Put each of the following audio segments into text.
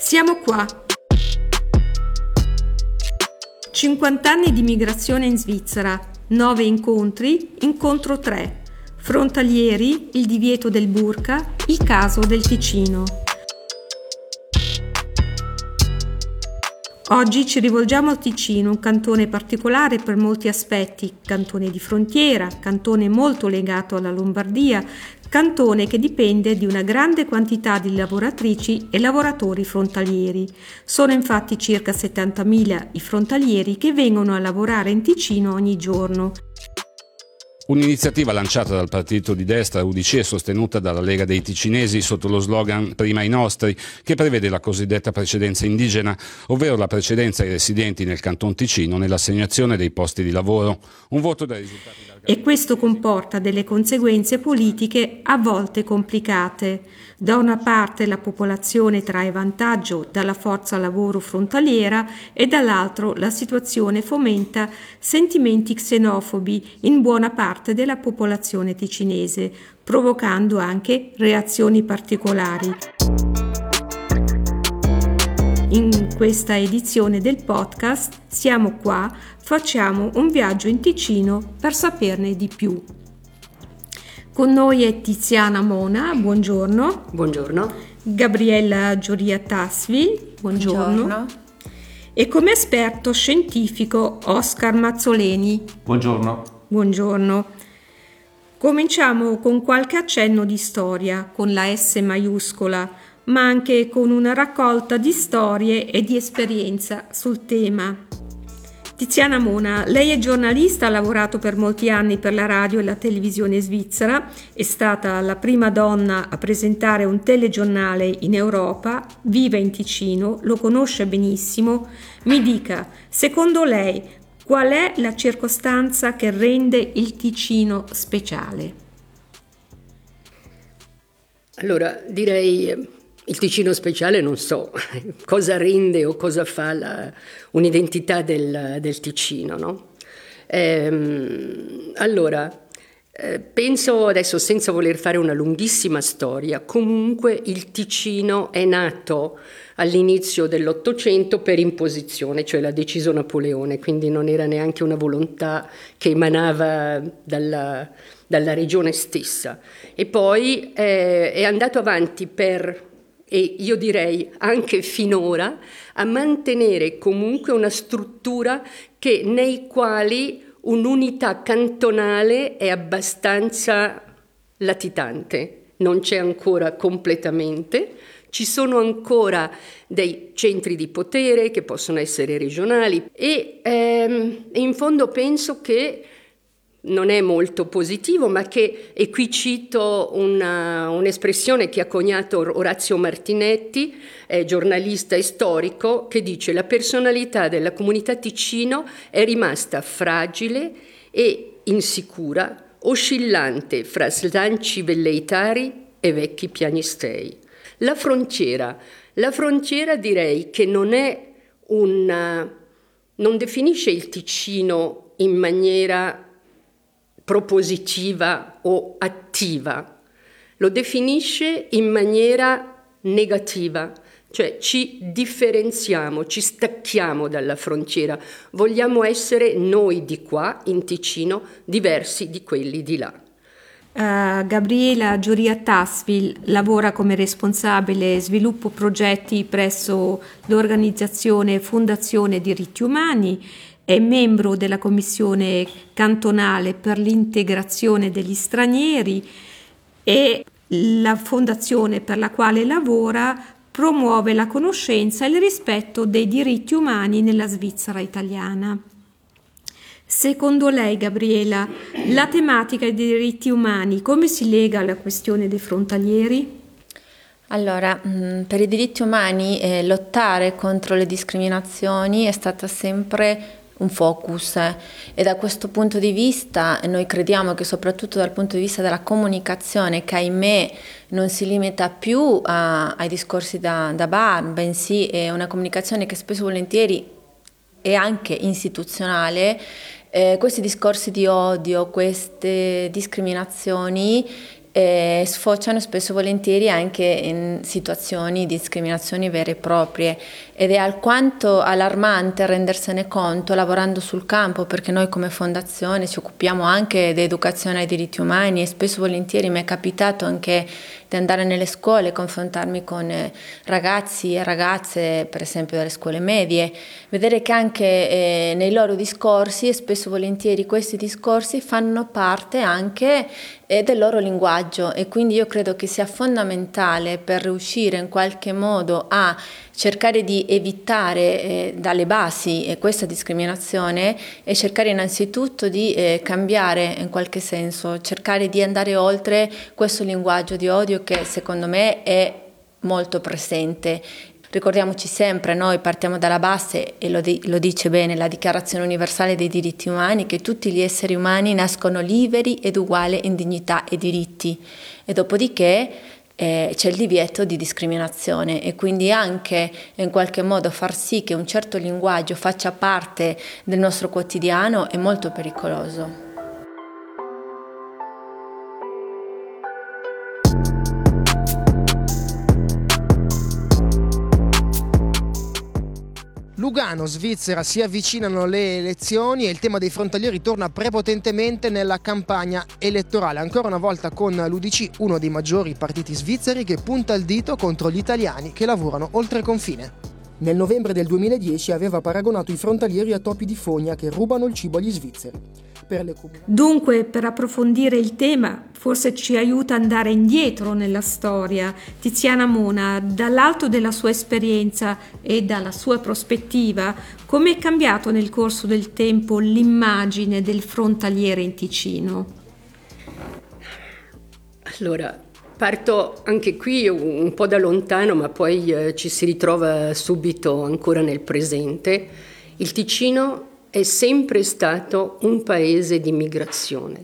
Siamo qua. 50 anni di migrazione in Svizzera, 9 incontri, incontro 3. Frontalieri, il divieto del burqa, il caso del Ticino. Oggi ci rivolgiamo al Ticino, un cantone particolare per molti aspetti, cantone di frontiera, cantone molto legato alla Lombardia, cantone che dipende di una grande quantità di lavoratrici e lavoratori frontalieri. Sono infatti circa 70.000 i frontalieri che vengono a lavorare in Ticino ogni giorno. Un'iniziativa lanciata dal partito di destra UDC e sostenuta dalla Lega dei Ticinesi sotto lo slogan Prima i nostri, che prevede la cosiddetta precedenza indigena, ovvero la precedenza ai residenti nel Canton Ticino nell'assegnazione dei posti di lavoro. Un voto dai risultati e questo comporta delle conseguenze politiche a volte complicate. Da una parte la popolazione trae vantaggio dalla forza lavoro frontaliera e dall'altro la situazione fomenta sentimenti xenofobi in buona parte della popolazione ticinese, provocando anche reazioni particolari. In questa edizione del podcast Siamo qua, facciamo un viaggio in Ticino per saperne di più. Con noi è Tiziana Mona, buongiorno. Buongiorno. Gabriella Giuria-Tasvi, buongiorno. E come esperto scientifico Oscar Mazzoleni. Buongiorno. Buongiorno. Cominciamo con qualche accenno di storia, con la S maiuscola, ma anche con una raccolta di storie e di esperienza sul tema. Tiziana Mona, lei è giornalista, ha lavorato per molti anni per la radio e la televisione svizzera, è stata la prima donna a presentare un telegiornale in Europa, vive in Ticino, lo conosce benissimo. Mi dica, secondo lei, qual è la circostanza che rende il Ticino speciale? Allora, direi il Ticino speciale non so cosa rende o cosa fa un'identità del Ticino, no? Penso adesso, senza voler fare una lunghissima storia, comunque il Ticino è nato all'inizio dell'Ottocento per imposizione, cioè l'ha deciso Napoleone, quindi non era neanche una volontà che emanava dalla regione stessa. E poi è andato avanti e io direi anche finora, a mantenere comunque una struttura nei quali un'unità cantonale è abbastanza latitante, non c'è ancora completamente, ci sono ancora dei centri di potere che possono essere regionali e in fondo penso che non è molto positivo, ma e qui cito un'espressione che ha coniato Orazio Martinetti, giornalista e storico, che dice: la personalità della comunità Ticino è rimasta fragile e insicura, oscillante fra slanci velleitari e vecchi piagnistei. La frontiera direi che non definisce il Ticino in maniera propositiva o attiva, lo definisce in maniera negativa, cioè ci differenziamo, ci stacchiamo dalla frontiera, vogliamo essere noi di qua in Ticino diversi di quelli di là. Gabriella Giuria-Tasvi lavora come responsabile sviluppo progetti presso l'organizzazione Fondazione Diritti Umani, è membro della Commissione cantonale per l'integrazione degli stranieri e la fondazione per la quale lavora promuove la conoscenza e il rispetto dei diritti umani nella Svizzera italiana. Secondo lei, Gabriela, la tematica dei diritti umani come si lega alla questione dei frontalieri? Allora, per i diritti umani lottare contro le discriminazioni è stata sempre un focus e da questo punto di vista noi crediamo che soprattutto dal punto di vista della comunicazione, che ahimè non si limita più ai discorsi da bar, bensì è una comunicazione che spesso e volentieri è anche istituzionale, questi discorsi di odio, queste discriminazioni sfociano spesso e volentieri anche in situazioni di discriminazioni vere e proprie, ed è alquanto allarmante rendersene conto lavorando sul campo, perché noi come fondazione ci occupiamo anche di educazione ai diritti umani e spesso e volentieri mi è capitato anche di andare nelle scuole, confrontarmi con ragazzi e ragazze, per esempio delle scuole medie, vedere che anche nei loro discorsi, e spesso e volentieri questi discorsi fanno parte anche del loro linguaggio, e quindi io credo che sia fondamentale per riuscire in qualche modo a cercare di evitare dalle basi questa discriminazione e cercare innanzitutto di cambiare in qualche senso, cercare di andare oltre questo linguaggio di odio che secondo me è molto presente. Ricordiamoci sempre, noi partiamo dalla base, e lo dice bene la Dichiarazione Universale dei Diritti Umani, che tutti gli esseri umani nascono liberi ed uguali in dignità e diritti, e dopodiché c'è il divieto di discriminazione, e quindi anche in qualche modo far sì che un certo linguaggio faccia parte del nostro quotidiano è molto pericoloso. Lugano, Svizzera, si avvicinano le elezioni e il tema dei frontalieri torna prepotentemente nella campagna elettorale. Ancora una volta con l'UDC, uno dei maggiori partiti svizzeri, che punta il dito contro gli italiani che lavorano oltre confine. Nel novembre del 2010 aveva paragonato i frontalieri a topi di fogna che rubano il cibo agli svizzeri. Dunque, per approfondire il tema, forse ci aiuta ad andare indietro nella storia. Tiziana Mona, dall'alto della sua esperienza e dalla sua prospettiva, come è cambiato nel corso del tempo l'immagine del frontaliere in Ticino? Allora, parto anche qui un po' da lontano, ma poi ci si ritrova subito ancora nel presente. Il Ticino è sempre stato un paese di migrazione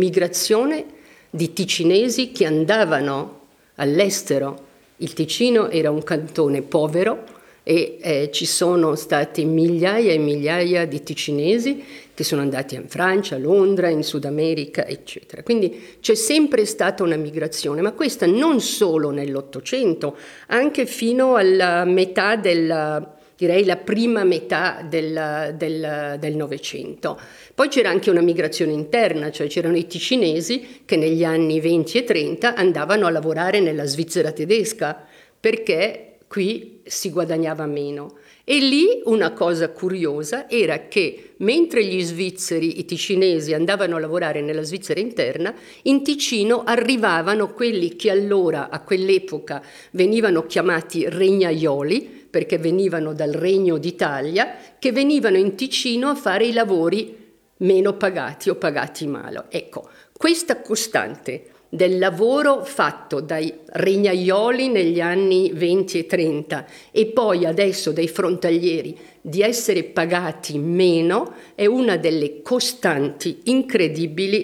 di ticinesi che andavano all'estero. Il Ticino era un cantone povero e ci sono stati migliaia e migliaia di ticinesi che sono andati in Francia, a Londra, in Sud America, eccetera. Quindi c'è sempre stata una migrazione, ma questa non solo nell'Ottocento, anche fino alla metà direi la prima metà del Novecento. Poi c'era anche una migrazione interna, cioè c'erano i ticinesi che negli anni 20 e 30 andavano a lavorare nella Svizzera tedesca, perché qui si guadagnava meno. E lì una cosa curiosa era che mentre gli svizzeri, i ticinesi, andavano a lavorare nella Svizzera interna, in Ticino arrivavano quelli che allora, a quell'epoca, venivano chiamati regnaioli, perché venivano dal Regno d'Italia, che venivano in Ticino a fare i lavori meno pagati o pagati male. Ecco, questa costante del lavoro fatto dai regnaioli negli anni 20 e 30 e poi adesso dai frontalieri di essere pagati meno è una delle costanti incredibili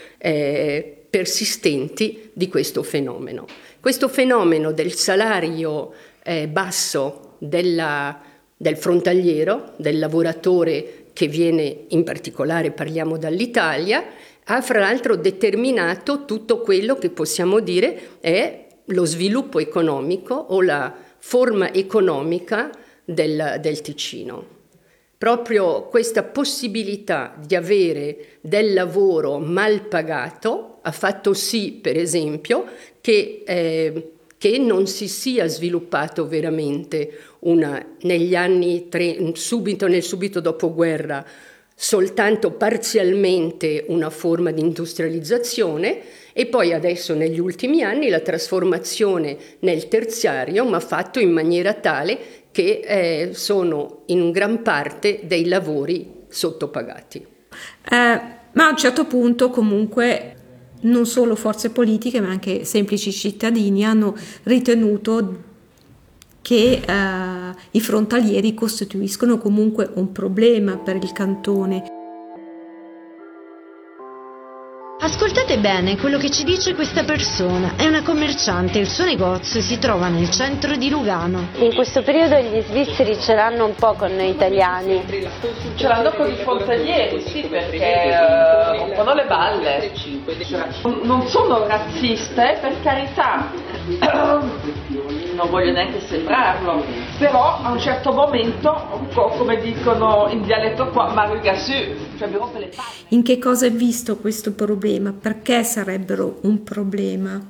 e persistenti di questo fenomeno. Questo fenomeno del salario basso del frontaliero, del lavoratore che viene, in particolare parliamo dall'Italia, ha fra l'altro determinato tutto quello che possiamo dire è lo sviluppo economico o la forma economica del Ticino. Proprio questa possibilità di avere del lavoro mal pagato ha fatto sì, per esempio, che non si sia sviluppato veramente negli anni subito dopoguerra soltanto parzialmente una forma di industrializzazione e poi adesso negli ultimi anni la trasformazione nel terziario, ma fatto in maniera tale che sono in gran parte dei lavori sottopagati. Ma a un certo punto comunque non solo forze politiche ma anche semplici cittadini hanno ritenuto che i frontalieri costituiscono comunque un problema per il cantone. Ascoltate bene quello che ci dice questa persona. È una commerciante, il suo negozio si trova nel centro di Lugano. In questo periodo gli svizzeri ce l'hanno un po' con noi italiani. Ce l'hanno con i frontalieri, sì, perché rompono le balle. Non sono razziste, per carità, non voglio neanche sembrarlo, però a un certo momento, un po' come dicono in dialetto qua, marigasù, cioè mi rompe le palle. In che cosa è visto questo problema? Perché sarebbero un problema?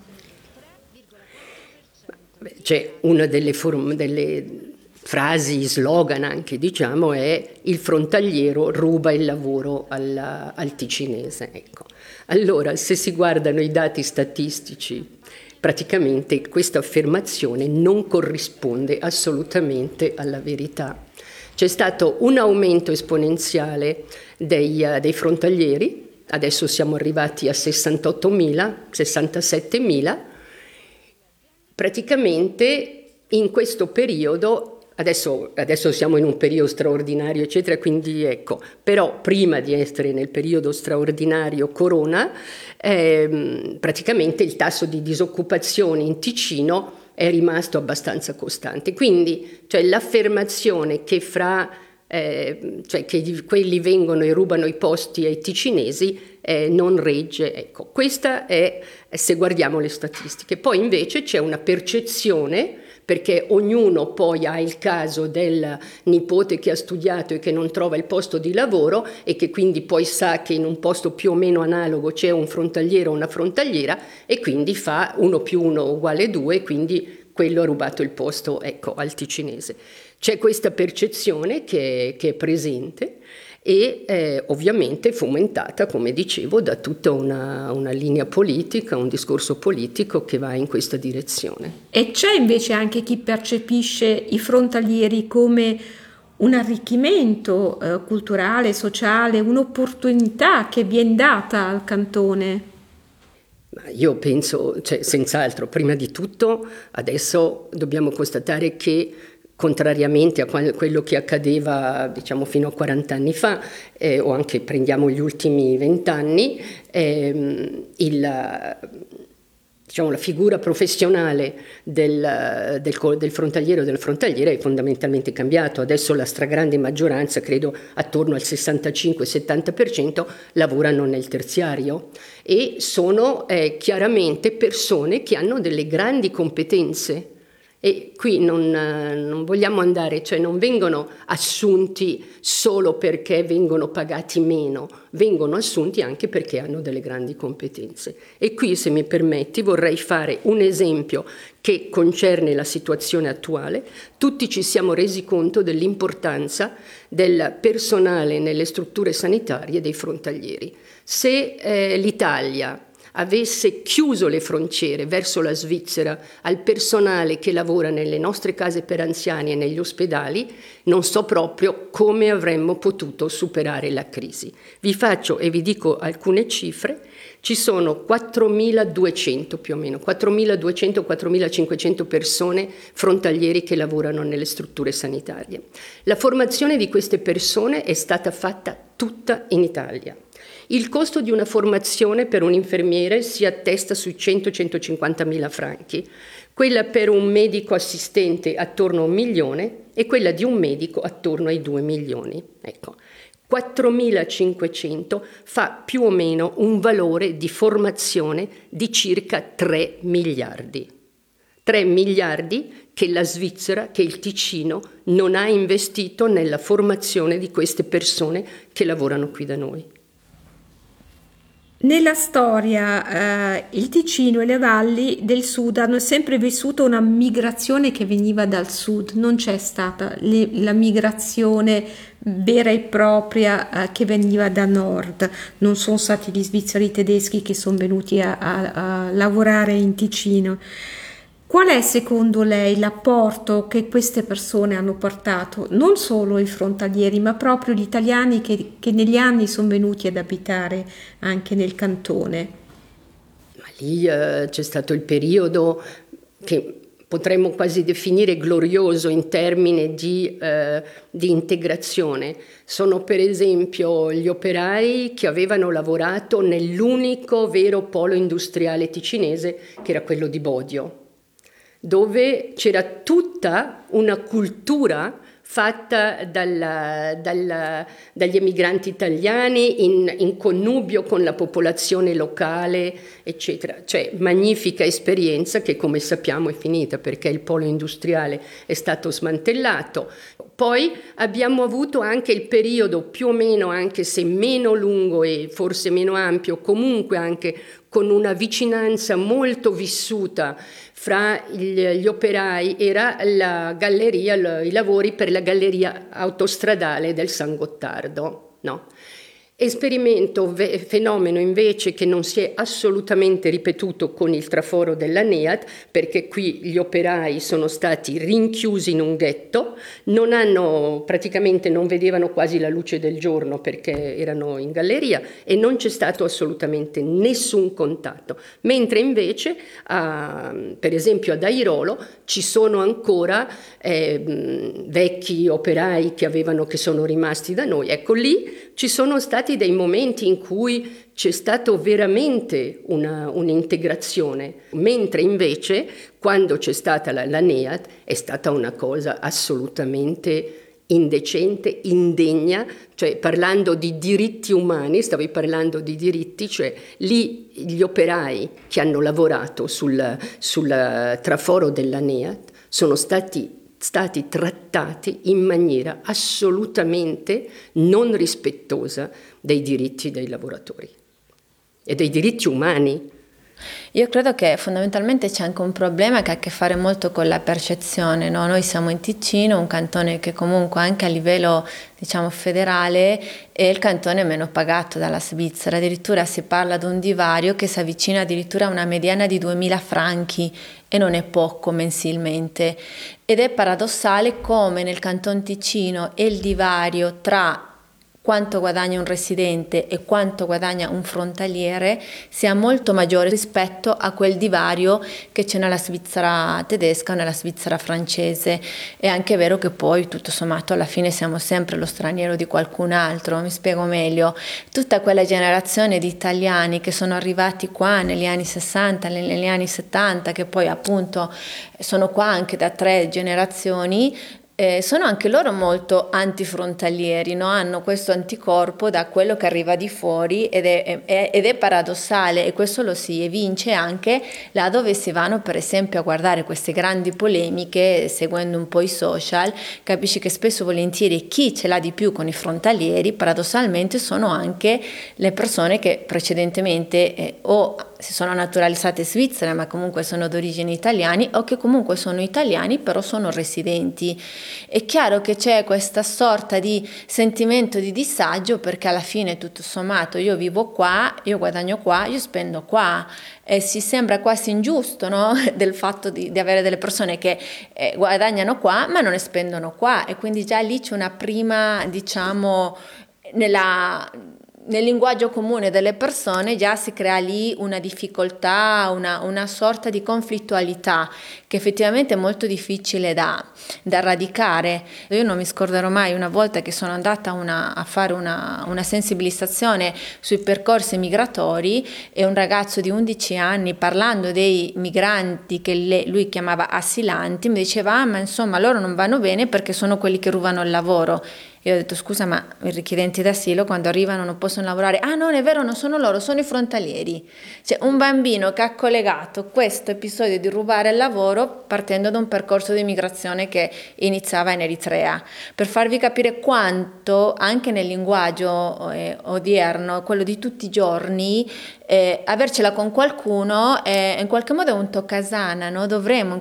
C'è una delle frasi, slogan anche, diciamo, è il frontaliero ruba il lavoro al ticinese. Ecco. Allora, se si guardano i dati statistici, praticamente questa affermazione non corrisponde assolutamente alla verità. C'è stato un aumento esponenziale dei frontalieri, adesso siamo arrivati a 68.000, 67.000, praticamente in questo periodo. Adesso siamo in un periodo straordinario, eccetera, quindi ecco, però prima di essere nel periodo straordinario Corona, praticamente il tasso di disoccupazione in Ticino è rimasto abbastanza costante. Quindi, cioè, l'affermazione che che quelli vengono e rubano i posti ai ticinesi non regge. Ecco, questa è se guardiamo le statistiche. Poi invece c'è una percezione, perché ognuno poi ha il caso del nipote che ha studiato e che non trova il posto di lavoro e che quindi poi sa che in un posto più o meno analogo c'è un frontaliero o una frontaliera e quindi fa 1 + 1 = 2, quindi quello ha rubato il posto, ecco, al ticinese. C'è questa percezione che è presente e ovviamente fomentata, come dicevo, da tutta una linea politica, un discorso politico che va in questa direzione. E c'è invece anche chi percepisce i frontalieri come un arricchimento culturale, sociale, un'opportunità che viene data al cantone. Io penso, cioè, senz'altro, prima di tutto, adesso dobbiamo constatare che contrariamente a quello che accadeva, diciamo, fino a 40 anni fa, o anche prendiamo gli ultimi 20 anni, diciamo, la figura professionale del frontaliero o della frontaliera è fondamentalmente cambiato. Adesso la stragrande maggioranza, credo attorno al 65-70%, lavorano nel terziario e sono chiaramente persone che hanno delle grandi competenze. E qui non vogliamo andare, cioè non vengono assunti solo perché vengono pagati meno, vengono assunti anche perché hanno delle grandi competenze. E qui, se mi permetti, vorrei fare un esempio che concerne la situazione attuale. Tutti ci siamo resi conto dell'importanza del personale nelle strutture sanitarie dei frontalieri. Se l'Italia avesse chiuso le frontiere verso la Svizzera al personale che lavora nelle nostre case per anziani e negli ospedali, non so proprio come avremmo potuto superare la crisi. Vi faccio e vi dico alcune cifre. Ci sono 4.200 più o meno, 4.200-4.500 persone frontalieri che lavorano nelle strutture sanitarie. La formazione di queste persone è stata fatta tutta in Italia. Il costo di una formazione per un infermiere si attesta sui 100-150.000 franchi, quella per un medico assistente attorno a 1 milione e quella di un medico attorno ai 2 milioni. Ecco, 4.500 fa più o meno un valore di formazione di circa 3 miliardi. 3 miliardi che la Svizzera, che il Ticino non ha investito nella formazione di queste persone che lavorano qui da noi. Nella storia il Ticino e le valli del sud hanno sempre vissuto una migrazione che veniva dal sud, non c'è stata la migrazione vera e propria che veniva da nord, non sono stati gli svizzeri tedeschi che sono venuti a lavorare in Ticino. Qual è secondo lei l'apporto che queste persone hanno portato, non solo i frontalieri, ma proprio gli italiani che negli anni sono venuti ad abitare anche nel cantone? Ma lì c'è stato il periodo che potremmo quasi definire glorioso in termini di integrazione. Sono per esempio gli operai che avevano lavorato nell'unico vero polo industriale ticinese, che era quello di Bodio, dove c'era tutta una cultura fatta dagli emigranti italiani in connubio con la popolazione locale, eccetera. Cioè, magnifica esperienza che, come sappiamo, è finita perché il polo industriale è stato smantellato. Poi abbiamo avuto anche il periodo più o meno, anche se meno lungo e forse meno ampio, comunque anche con una vicinanza molto vissuta fra gli operai, era la galleria, i lavori per la galleria autostradale del San Gottardo, no? Fenomeno invece che non si è assolutamente ripetuto con il traforo della NEAT, perché qui gli operai sono stati rinchiusi in un ghetto, praticamente non vedevano quasi la luce del giorno perché erano in galleria e non c'è stato assolutamente nessun contatto, mentre invece per esempio ad Airolo ci sono ancora vecchi operai che sono rimasti da noi. Ecco, lì ci sono stati dei momenti in cui c'è stato veramente un'integrazione, mentre invece quando c'è stata la NEAT è stata una cosa assolutamente indecente, indegna, cioè parlando di diritti umani, stavi parlando di diritti, cioè lì gli operai che hanno lavorato sul traforo della NEAT sono stati trattati in maniera assolutamente non rispettosa dei diritti dei lavoratori e dei diritti umani. Io credo che fondamentalmente c'è anche un problema che ha a che fare molto con la percezione, no? Noi siamo in Ticino, un cantone che comunque anche a livello, diciamo, federale è il cantone meno pagato dalla Svizzera, addirittura si parla di un divario che si avvicina addirittura a una mediana di 2000 franchi e non è poco mensilmente, ed è paradossale come nel Canton Ticino è il divario tra quanto guadagna un residente e quanto guadagna un frontaliere sia molto maggiore rispetto a quel divario che c'è nella Svizzera tedesca o nella Svizzera francese. È anche vero che poi tutto sommato alla fine siamo sempre lo straniero di qualcun altro. Mi spiego meglio: tutta quella generazione di italiani che sono arrivati qua negli anni 60, negli anni 70, che poi appunto sono qua anche da 3 generazioni, sono anche loro molto antifrontalieri, no? Hanno questo anticorpo da quello che arriva di fuori ed è paradossale, e questo lo si evince anche là dove si vanno per esempio a guardare queste grandi polemiche, seguendo un po' i social, capisci che spesso volentieri chi ce l'ha di più con i frontalieri paradossalmente sono anche le persone che precedentemente o si sono naturalizzate svizzere ma comunque sono d'origine italiani, o che comunque sono italiani però sono residenti. È chiaro che c'è questa sorta di sentimento di disagio, perché alla fine tutto sommato io vivo qua, io guadagno qua, io spendo qua, e si sembra quasi ingiusto, no? Del fatto di avere delle persone che guadagnano qua ma non ne spendono qua, e quindi già lì c'è una prima, diciamo, nel linguaggio comune delle persone già si crea lì una difficoltà, una sorta di conflittualità che effettivamente è molto difficile da radicare. Io non mi scorderò mai una volta che sono andata a fare una sensibilizzazione sui percorsi migratori, e un ragazzo di 11 anni, parlando dei migranti che lui chiamava assilanti, mi diceva: ma insomma loro non vanno bene perché sono quelli che rubano il lavoro. Io ho detto: scusa, ma i richiedenti d'asilo quando arrivano non possono lavorare? Ah, non è vero, non sono loro, sono i frontalieri. C'è un bambino che ha collegato questo episodio di rubare il lavoro partendo da un percorso di migrazione che iniziava in Eritrea, per farvi capire quanto anche nel linguaggio odierno, quello di tutti i giorni, avercela con qualcuno in qualche modo è un toccasana, no? Dobbiamo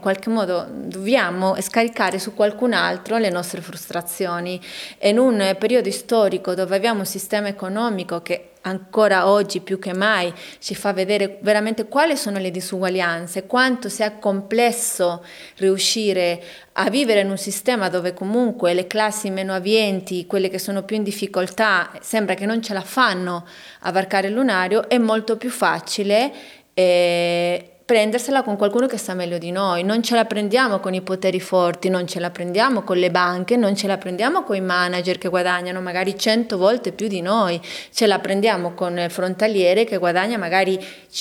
scaricare su qualcun altro le nostre frustrazioni. E in un periodo storico dove abbiamo un sistema economico che ancora oggi più che mai ci fa vedere veramente quali sono le disuguaglianze, quanto sia complesso riuscire a vivere in un sistema dove comunque le classi meno abbienti, quelle che sono più in difficoltà, sembra che non ce la fanno a varcare il lunario, è molto più facile prendersela con qualcuno che sa meglio di noi. Non ce la prendiamo con i poteri forti, non ce la prendiamo con le banche, non ce la prendiamo con i manager che guadagnano magari 100 volte più di noi, ce la prendiamo con il frontaliere che guadagna magari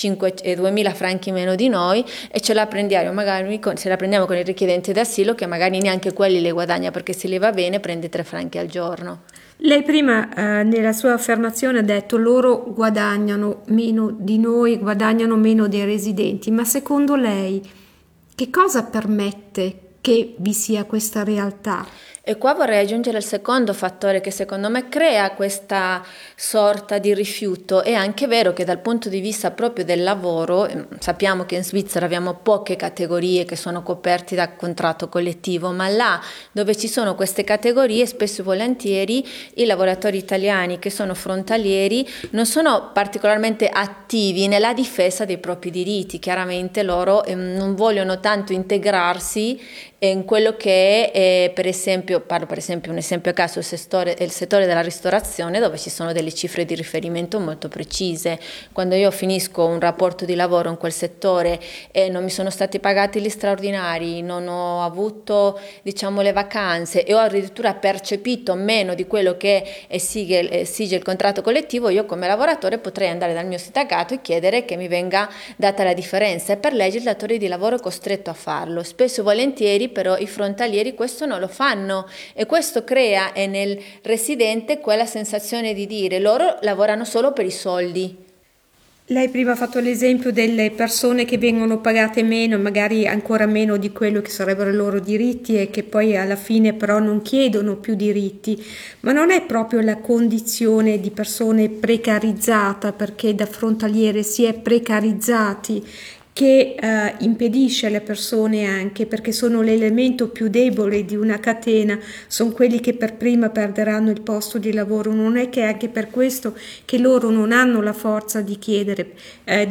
2.000 franchi meno di noi, e ce la prendiamo con il richiedente d'asilo che magari neanche quelli le guadagna, perché se le va bene prende 3 franchi al giorno. Lei prima nella sua affermazione ha detto loro guadagnano meno di noi, guadagnano meno dei residenti, ma secondo lei che cosa permette che vi sia questa realtà? E qua vorrei aggiungere il secondo fattore che secondo me crea questa sorta di rifiuto. È anche vero che dal punto di vista proprio del lavoro, sappiamo che in Svizzera abbiamo poche categorie che sono coperte da contratto collettivo, ma là dove ci sono queste categorie spesso e volentieri i lavoratori italiani che sono frontalieri non sono particolarmente attivi nella difesa dei propri diritti. Chiaramente loro non vogliono tanto integrarsi in quello che è, per esempio, parlo per esempio un esempio a caso, il settore della ristorazione, dove ci sono delle cifre di riferimento molto precise. Quando io finisco un rapporto di lavoro in quel settore e non mi sono stati pagati gli straordinari, non ho avuto le vacanze e ho addirittura percepito meno di quello che esige il contratto collettivo, io come lavoratore potrei andare dal mio sindacato e chiedere che mi venga data la differenza, e per legge il datore di lavoro è costretto a farlo. Spesso e volentieri però i frontalieri questo non lo fanno, e questo crea nel residente quella sensazione di dire loro lavorano solo per i soldi. Lei prima ha fatto l'esempio delle persone che vengono pagate meno, magari ancora meno di quello che sarebbero i loro diritti, e che poi alla fine però non chiedono più diritti, ma non è proprio la condizione di persone precarizzata, perché da frontaliere si è precarizzati, che impedisce alle persone, anche perché sono l'elemento più debole di una catena, sono quelli che per prima perderanno il posto di lavoro. Non è che è anche per questo che loro non hanno la forza di chiedere e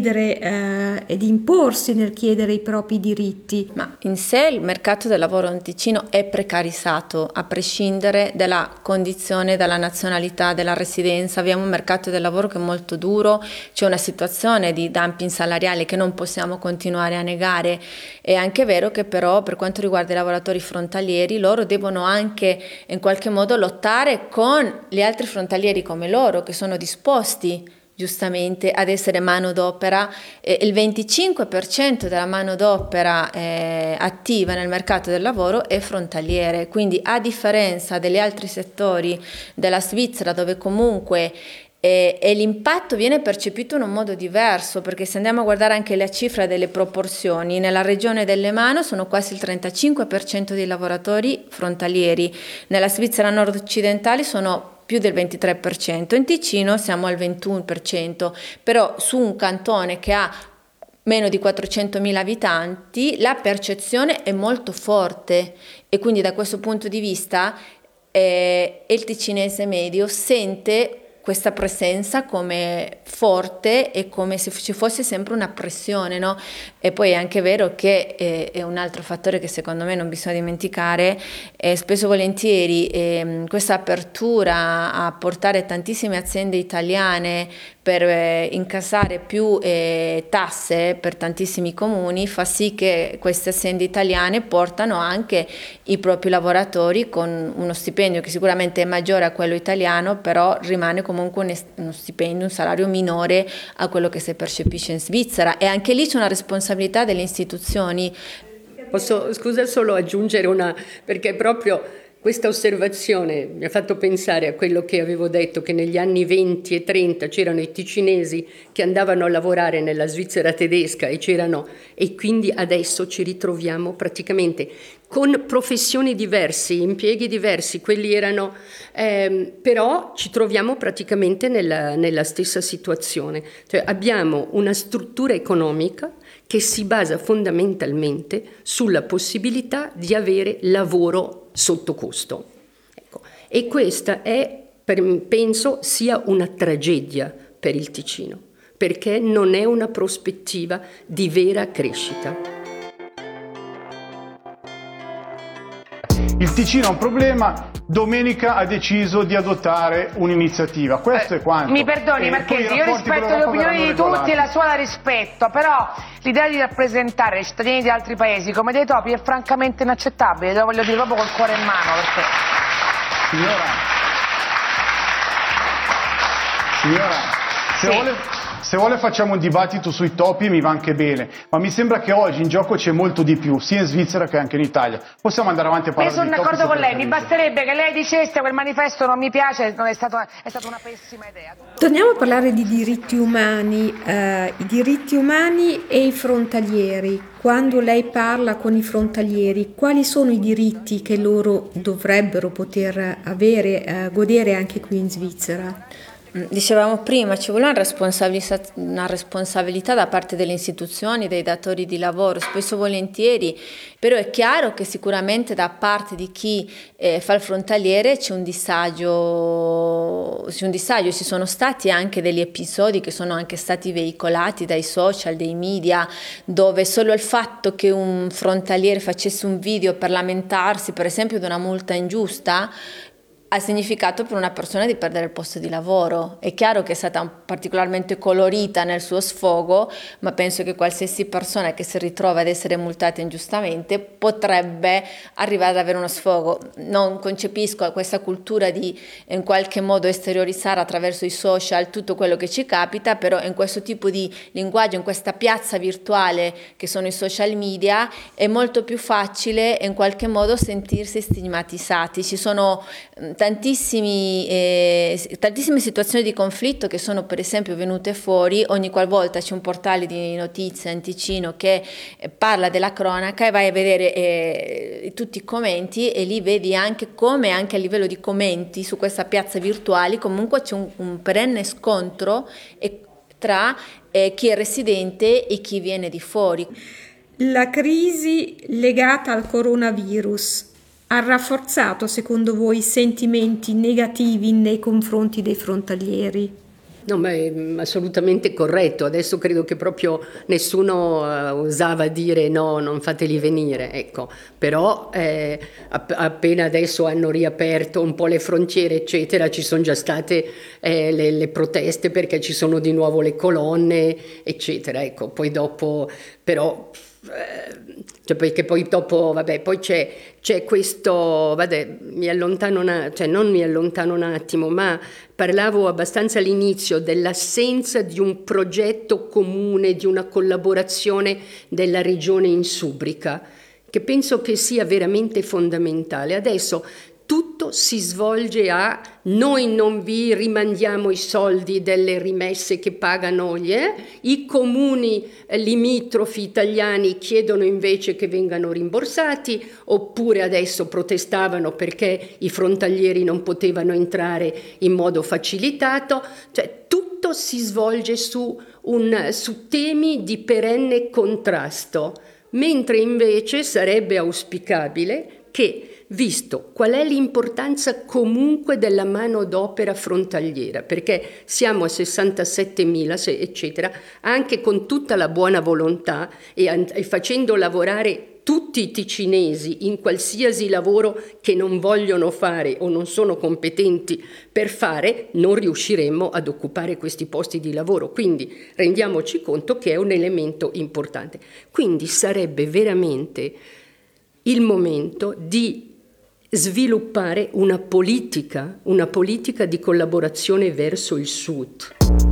di imporsi nel chiedere i propri diritti. Ma in sé il mercato del lavoro in Ticino è precarizzato, a prescindere dalla condizione, dalla nazionalità, della residenza. Abbiamo un mercato del lavoro che è molto duro, c'è una situazione di dumping salariale che non possiamo continuare a negare. È anche vero che però per quanto riguarda i lavoratori frontalieri, loro devono anche in qualche modo lottare con gli altri frontalieri come loro, che sono disposti giustamente ad essere manodopera. Il 25% della manodopera attiva nel mercato del lavoro è frontaliere, quindi a differenza degli altri settori della Svizzera, dove comunque e l'impatto viene percepito in un modo diverso, perché se andiamo a guardare anche la cifra delle proporzioni, nella regione dell'Emano sono quasi il 35% dei lavoratori frontalieri, nella Svizzera nord-occidentale sono più del 23%, in Ticino siamo al 21%, però su un cantone che ha meno di 400.000 abitanti la percezione è molto forte, e quindi da questo punto di vista il ticinese medio sente questa presenza come forte e come se ci fosse sempre una pressione, no? E poi è anche vero che è un altro fattore che secondo me non bisogna dimenticare, spesso e volentieri questa apertura a portare tantissime aziende italiane per incassare più tasse per tantissimi comuni fa sì che queste aziende italiane portano anche i propri lavoratori con uno stipendio che sicuramente è maggiore a quello italiano, però rimane comunque uno stipendio, un salario minore a quello che si percepisce in Svizzera, e anche lì c'è una responsabilità delle istituzioni. Posso, scusa, solo aggiungere perché proprio questa osservazione mi ha fatto pensare a quello che avevo detto, che negli anni 20 e 30 c'erano i ticinesi che andavano a lavorare nella Svizzera tedesca e quindi adesso ci ritroviamo praticamente con professioni diverse, impieghi diversi, quelli erano, però ci troviamo praticamente nella stessa situazione. Cioè abbiamo una struttura economica che si basa fondamentalmente sulla possibilità di avere lavoro sotto costo. Ecco. E questa penso sia una tragedia per il Ticino, perché non è una prospettiva di vera crescita. Il Ticino ha un problema, Domenica ha deciso di adottare un'iniziativa. Questo è quanto. Mi perdoni Marchesi, io rispetto le opinioni di tutti e la sua la rispetto, però l'idea di rappresentare i cittadini di altri paesi come dei topi è francamente inaccettabile, lo voglio dire proprio col cuore in mano. Signora, se vuole facciamo un dibattito sui topi e mi va anche bene, ma mi sembra che oggi in gioco c'è molto di più, sia in Svizzera che anche in Italia. Possiamo andare avanti a parlare di topi? Io sono d'accordo con lei, mi basterebbe che lei dicesse quel manifesto non mi piace, è stata una pessima idea. Torniamo a parlare di diritti umani, i diritti umani e i frontalieri. Quando lei parla con i frontalieri, quali sono i diritti che loro dovrebbero poter avere, godere anche qui in Svizzera? Dicevamo prima, ci vuole una responsabilità da parte delle istituzioni, dei datori di lavoro, spesso volentieri, però è chiaro che sicuramente da parte di chi fa il frontaliere c'è un disagio, ci sono stati anche degli episodi che sono anche stati veicolati dai social, dei media, dove solo il fatto che un frontaliere facesse un video per lamentarsi, per esempio, di una multa ingiusta, ha significato per una persona di perdere il posto di lavoro. È chiaro che è stata particolarmente colorita nel suo sfogo, ma penso che qualsiasi persona che si ritrova ad essere multata ingiustamente potrebbe arrivare ad avere uno sfogo. Non concepisco questa cultura di in qualche modo esteriorizzare attraverso i social tutto quello che ci capita, però in questo tipo di linguaggio, in questa piazza virtuale che sono i social media, è molto più facile in qualche modo sentirsi stigmatizzati. Ci sono tantissime situazioni di conflitto che sono per esempio venute fuori ogni qualvolta c'è un portale di notizie in Ticino che parla della cronaca e vai a vedere tutti i commenti e lì vedi anche come anche a livello di commenti su questa piazza virtuale comunque c'è un perenne scontro tra chi è residente e chi viene di fuori. La crisi legata al coronavirus ha rafforzato, secondo voi, sentimenti negativi nei confronti dei frontalieri? No, ma è assolutamente corretto. Adesso credo che proprio nessuno osava dire no, non fateli venire, ecco. Però appena adesso hanno riaperto un po' le frontiere, eccetera, ci sono già state le proteste perché ci sono di nuovo le colonne, eccetera. Ecco, poi dopo, però... perché poi dopo, poi c'è questo, mi allontano non mi allontano un attimo, ma parlavo abbastanza all'inizio dell'assenza di un progetto comune, di una collaborazione della regione in Subrica, che penso che sia veramente fondamentale. Adesso tutto si svolge a noi non vi rimandiamo i soldi delle rimesse che pagano i comuni limitrofi italiani chiedono invece che vengano rimborsati, oppure adesso protestavano perché i frontalieri non potevano entrare in modo facilitato, cioè tutto si svolge su temi di perenne contrasto, mentre invece sarebbe auspicabile che, visto qual è l'importanza comunque della manodopera frontaliera, perché siamo a 67.000, eccetera, anche con tutta la buona volontà e facendo lavorare tutti i ticinesi in qualsiasi lavoro che non vogliono fare o non sono competenti per fare, non riusciremmo ad occupare questi posti di lavoro. Quindi rendiamoci conto che è un elemento importante. Quindi sarebbe veramente il momento di sviluppare una politica di collaborazione verso il sud.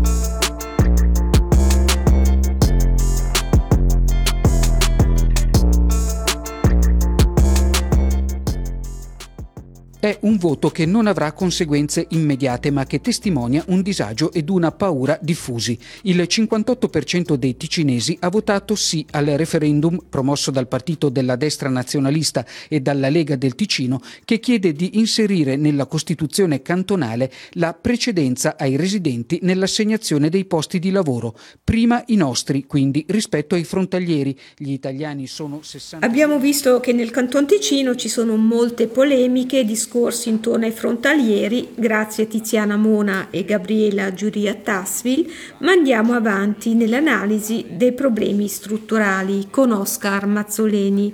È un voto che non avrà conseguenze immediate, ma che testimonia un disagio ed una paura diffusi. Il 58% dei ticinesi ha votato sì al referendum promosso dal partito della destra nazionalista e dalla Lega del Ticino, che chiede di inserire nella Costituzione cantonale la precedenza ai residenti nell'assegnazione dei posti di lavoro. Prima i nostri, quindi, rispetto ai frontalieri. Gli italiani sono 60. Abbiamo visto che nel Canton Ticino ci sono molte polemiche e discorsi intorno ai frontalieri, grazie a Tiziana Mona e Gabriela Giuria-Tassvil, ma andiamo avanti nell'analisi dei problemi strutturali con Oscar Mazzoleni.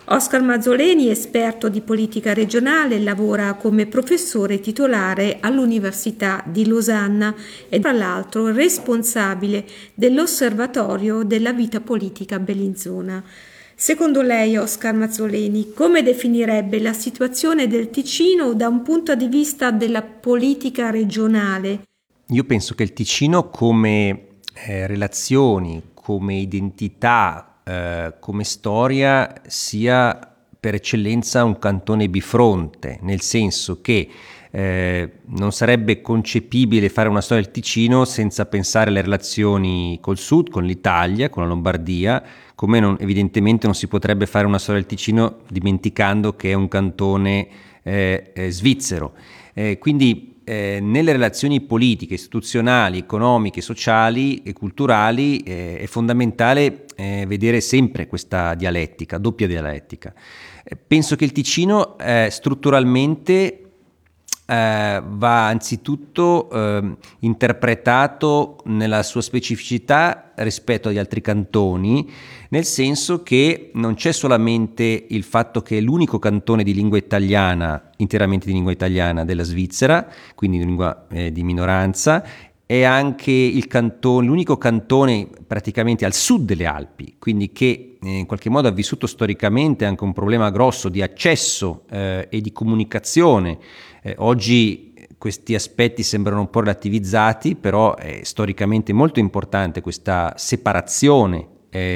Oscar Mazzoleni, esperto di politica regionale, lavora come professore titolare all'Università di Losanna e tra l'altro responsabile dell'Osservatorio della vita politica bellinzona. Secondo lei, Oscar Mazzoleni, come definirebbe la situazione del Ticino da un punto di vista della politica regionale? Io penso che il Ticino come relazioni, come identità, come storia sia per eccellenza un cantone bifronte, nel senso che non sarebbe concepibile fare una storia del Ticino senza pensare alle relazioni col sud, con l'Italia, con la Lombardia, come evidentemente non si potrebbe fare una storia del Ticino dimenticando che è un cantone svizzero. Quindi nelle relazioni politiche, istituzionali, economiche, sociali e culturali è fondamentale vedere sempre questa dialettica, doppia dialettica. Penso che il Ticino strutturalmente va anzitutto interpretato nella sua specificità rispetto agli altri cantoni, nel senso che non c'è solamente il fatto che è l'unico cantone di lingua italiana, interamente di lingua italiana della Svizzera, quindi di lingua di minoranza, è anche l'unico cantone praticamente al sud delle Alpi, quindi che in qualche modo ha vissuto storicamente anche un problema grosso di accesso e di comunicazione. Oggi questi aspetti sembrano un po' relativizzati, però è storicamente molto importante questa separazione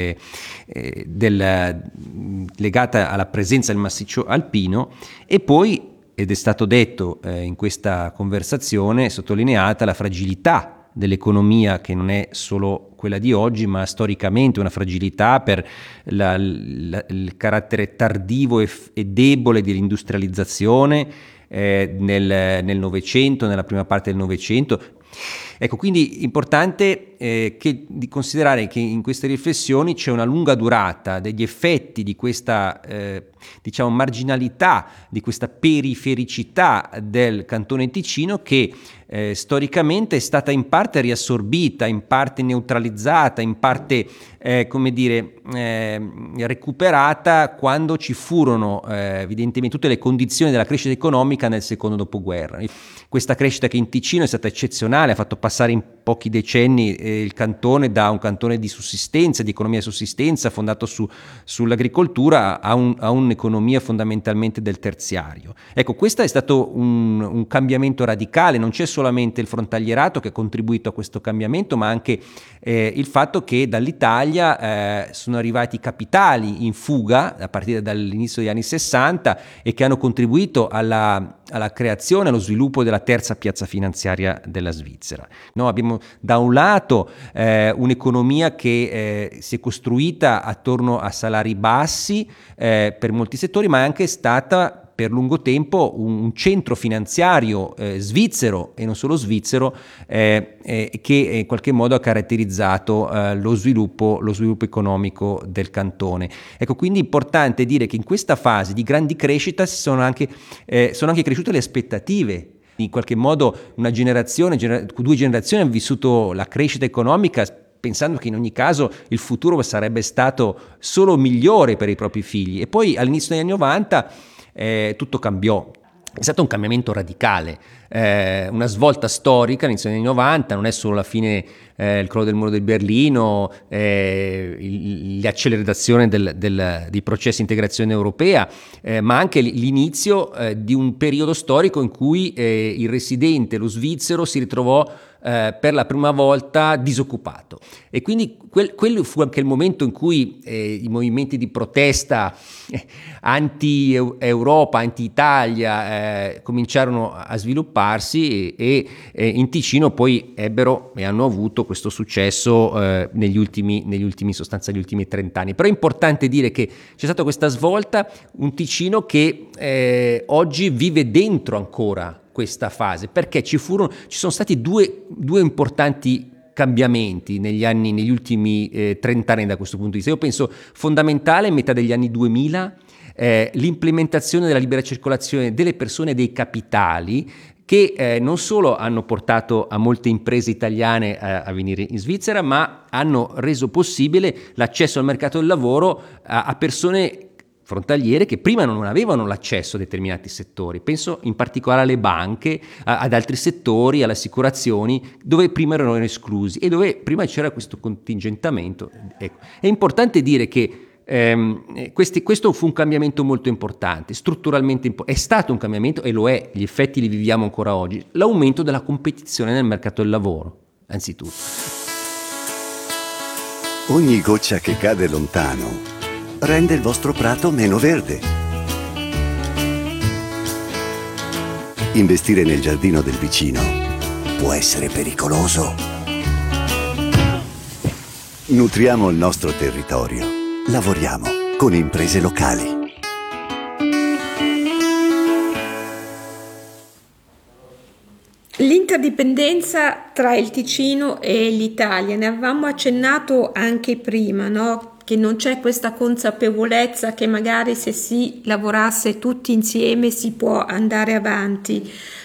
legata alla presenza del massiccio alpino, e poi, ed è stato detto in questa conversazione, sottolineata la fragilità dell'economia, che non è solo quella di oggi, ma storicamente una fragilità per il carattere tardivo e debole dell'industrializzazione nel Novecento, nella prima parte del Novecento. Ecco, quindi importante di considerare che in queste riflessioni c'è una lunga durata degli effetti di questa marginalità, di questa perifericità del cantone Ticino, che storicamente è stata in parte riassorbita, in parte neutralizzata, in parte recuperata quando ci furono evidentemente tutte le condizioni della crescita economica nel secondo dopoguerra. Questa crescita che in Ticino è stata eccezionale, ha fatto passare in pochi decenni il cantone da un cantone di sussistenza, di economia di sussistenza fondato sull'agricoltura a un'economia fondamentalmente del terziario. Ecco, questo è stato un cambiamento radicale. Non c'è solamente il frontalierato che ha contribuito a questo cambiamento, ma anche il fatto che dall'Italia sono arrivati capitali in fuga a partire dall'inizio degli anni 60 e che hanno contribuito alla creazione, allo sviluppo della terza piazza finanziaria della Svizzera. Noi abbiamo da un lato un'economia che si è costruita attorno a salari bassi per molti settori, ma è anche stata per lungo tempo un centro finanziario svizzero e non solo svizzero che in qualche modo ha caratterizzato lo sviluppo economico del cantone. Ecco, quindi è importante dire che in questa fase di grandi crescita sono anche cresciute le aspettative. In qualche modo due generazioni hanno vissuto la crescita economica pensando che in ogni caso il futuro sarebbe stato solo migliore per i propri figli, e poi all'inizio degli anni 90 tutto cambiò. È stato un cambiamento radicale, una svolta storica all'inizio degli anni 90, non è solo la fine, il crollo del muro di Berlino, l'accelerazione dei processi di integrazione europea, ma anche l'inizio di un periodo storico in cui il residente, lo svizzero, si ritrovò per la prima volta disoccupato, e quindi quello fu anche il momento in cui i movimenti di protesta anti-Europa, anti-Italia cominciarono a svilupparsi e in Ticino poi ebbero e hanno avuto questo successo negli ultimi 30 anni. Però è importante dire che c'è stata questa svolta, un Ticino che oggi vive dentro ancora questa fase, perché ci sono stati due importanti cambiamenti negli ultimi 30 anni da questo punto di vista. Io penso fondamentale a metà degli anni 2000 l'implementazione della libera circolazione delle persone e dei capitali, che non solo hanno portato a molte imprese italiane a venire in Svizzera, ma hanno reso possibile l'accesso al mercato del lavoro a persone frontaliere che prima non avevano l'accesso a determinati settori. Penso in particolare alle banche, ad altri settori, alle assicurazioni, dove prima erano esclusi e dove prima c'era questo contingentamento. Ecco. È importante dire che questo fu un cambiamento molto importante, strutturalmente è stato un cambiamento e lo è, gli effetti li viviamo ancora oggi, l'aumento della competizione nel mercato del lavoro, anzitutto. Ogni goccia che cade lontano rende il vostro prato meno verde. Investire nel giardino del vicino può essere pericoloso. Nutriamo il nostro territorio. Lavoriamo con imprese locali. L'interdipendenza tra il Ticino e l'Italia, ne avevamo accennato anche prima, no? Che non c'è questa consapevolezza che magari se si lavorasse tutti insieme si può andare avanti.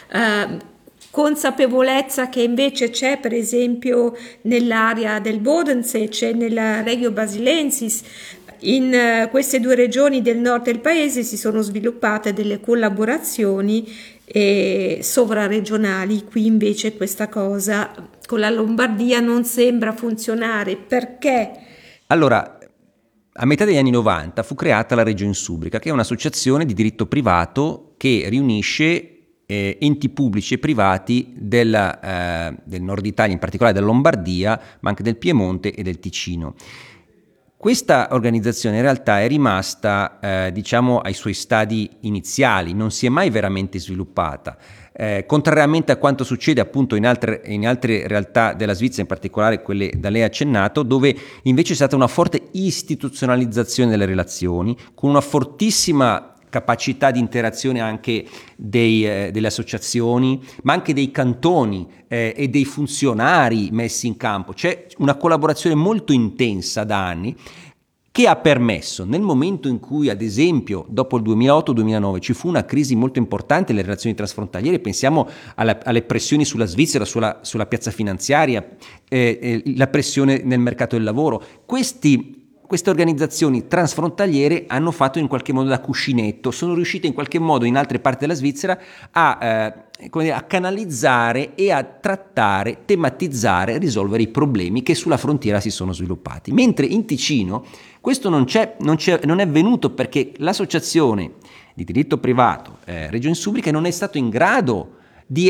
Consapevolezza che invece c'è per esempio nell'area del Bodensee, c'è nella Regio Basilensis. In queste due regioni del nord del paese si sono sviluppate delle collaborazioni sovraregionali. Qui invece questa cosa con la Lombardia non sembra funzionare. Perché? Allora, a metà degli anni 90 fu creata la Regio Insubrica, che è un'associazione di diritto privato che riunisce enti pubblici e privati del nord Italia, in particolare della Lombardia, ma anche del Piemonte e del Ticino. Questa organizzazione in realtà è rimasta diciamo ai suoi stadi iniziali, non si è mai veramente sviluppata, contrariamente a quanto succede appunto in altre realtà della Svizzera, in particolare quelle da lei accennato, dove invece è stata una forte istituzionalizzazione delle relazioni, con una fortissima capacità di interazione anche delle associazioni, ma anche dei cantoni e dei funzionari messi in campo. C'è una collaborazione molto intensa da anni che ha permesso, nel momento in cui ad esempio dopo il 2008-2009 ci fu una crisi molto importante nelle relazioni transfrontaliere, pensiamo alle pressioni sulla Svizzera, sulla piazza finanziaria, la pressione nel mercato del lavoro, queste organizzazioni transfrontaliere hanno fatto in qualche modo da cuscinetto, sono riuscite in qualche modo in altre parti della Svizzera a canalizzare e a trattare, tematizzare, risolvere i problemi che sulla frontiera si sono sviluppati. Mentre in Ticino questo non è avvenuto perché l'associazione di diritto privato Regio Insubrica non è stato in grado di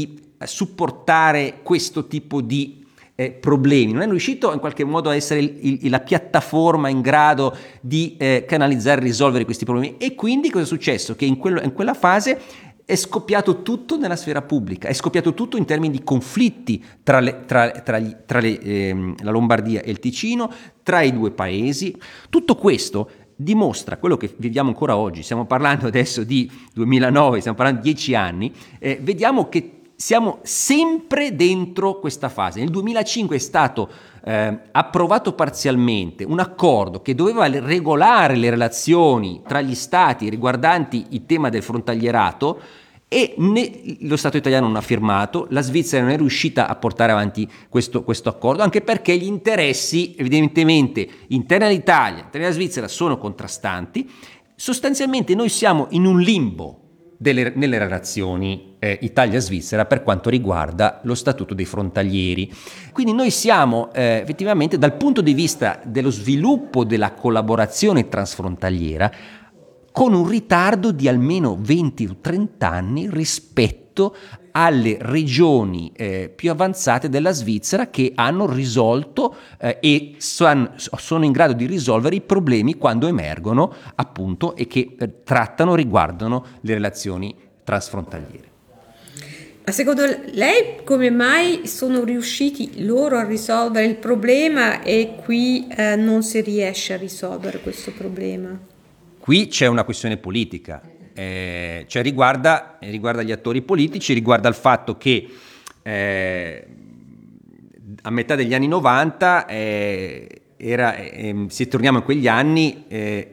supportare questo tipo di problemi, non è riuscito in qualche modo a essere la piattaforma in grado di canalizzare e risolvere questi problemi, e quindi cosa è successo? Che in quella fase è scoppiato tutto nella sfera pubblica, è scoppiato tutto in termini di conflitti tra la Lombardia e il Ticino, tra i due paesi. Tutto questo dimostra quello che viviamo ancora oggi. Stiamo parlando adesso di 2009, stiamo parlando di 10 anni, vediamo che siamo sempre dentro questa fase. Nel 2005 è stato approvato parzialmente un accordo che doveva regolare le relazioni tra gli stati riguardanti il tema del frontalierato, e lo Stato italiano non ha firmato, la Svizzera non è riuscita a portare avanti questo accordo, anche perché gli interessi evidentemente interni all'Italia, interni alla Svizzera sono contrastanti. Sostanzialmente noi siamo in un limbo nelle relazioni Italia-Svizzera per quanto riguarda lo statuto dei frontalieri. Quindi noi siamo effettivamente, dal punto di vista dello sviluppo della collaborazione transfrontaliera, con un ritardo di almeno 20 o 30 anni rispetto alle regioni più avanzate della Svizzera, che hanno risolto e sono in grado di risolvere i problemi quando emergono, appunto, e che riguardano le relazioni transfrontaliere. Ma secondo lei come mai sono riusciti loro a risolvere il problema e qui non si riesce a risolvere questo problema? Qui c'è una questione politica. Cioè riguarda gli attori politici, riguarda il fatto che a metà degli anni 90, se torniamo in quegli anni,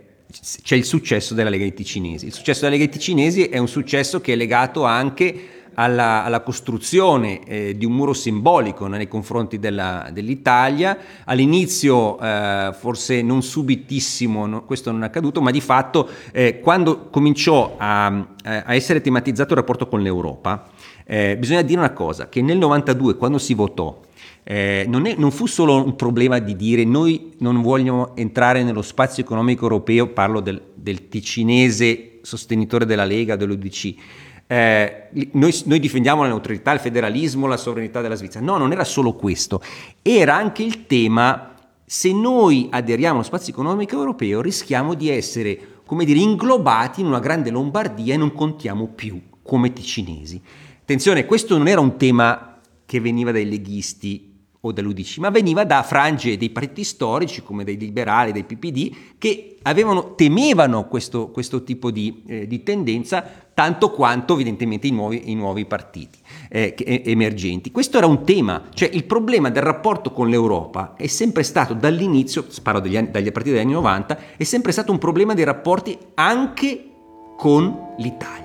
c'è il successo della Lega dei Ticinesi. Il successo della Lega dei Ticinesi è un successo che è legato anche alla costruzione di un muro simbolico nei confronti dell'Italia. All'inizio forse non subitissimo, questo non è accaduto, ma di fatto quando cominciò a essere tematizzato il rapporto con l'Europa, bisogna dire una cosa, che nel 92 quando si votò non fu solo un problema di dire noi non vogliamo entrare nello spazio economico europeo, parlo del ticinese sostenitore della Lega, dell'UDC, noi difendiamo la neutralità, il federalismo, la sovranità della Svizzera. No, non era solo questo, era anche il tema: se noi aderiamo allo spazio economico europeo rischiamo di essere, come dire, inglobati in una grande Lombardia e non contiamo più come ticinesi. Attenzione, questo non era un tema che veniva dai leghisti o dall'UDC, ma veniva da frange dei partiti storici come dei liberali, dei PPD, che temevano questo tipo di tendenza tanto quanto evidentemente i nuovi partiti emergenti. Questo era un tema, cioè il problema del rapporto con l'Europa è sempre stato dall'inizio, parlo dagli partiti degli anni 90, è sempre stato un problema dei rapporti anche con l'Italia.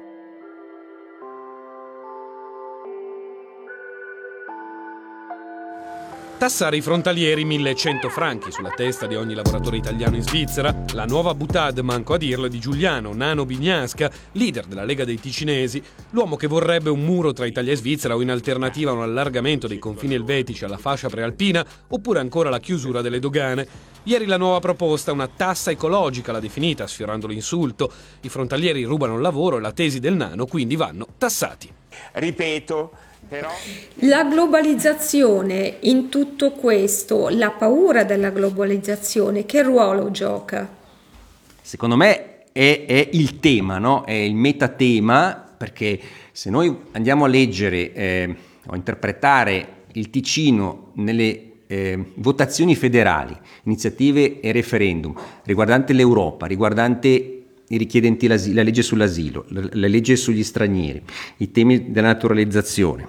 Tassare i frontalieri 1.100 franchi sulla testa di ogni lavoratore italiano in Svizzera, la nuova boutade, manco a dirlo, è di Giuliano Nano Bignasca, leader della Lega dei Ticinesi, l'uomo che vorrebbe un muro tra Italia e Svizzera o in alternativa un allargamento dei confini elvetici alla fascia prealpina, oppure ancora la chiusura delle dogane. Ieri la nuova proposta, una tassa ecologica, l'ha definita, sfiorando l'insulto. I frontalieri rubano il lavoro e la tesi del Nano quindi vanno tassati. Ripeto, però... La globalizzazione in tutto questo, la paura della globalizzazione, che ruolo gioca? Secondo me è il tema, no? È il metatema, perché se noi andiamo a leggere o interpretare il Ticino nelle votazioni federali, iniziative e referendum riguardante l'Europa, riguardante i richiedenti l'asilo, la legge sull'asilo, la legge sugli stranieri, i temi della naturalizzazione,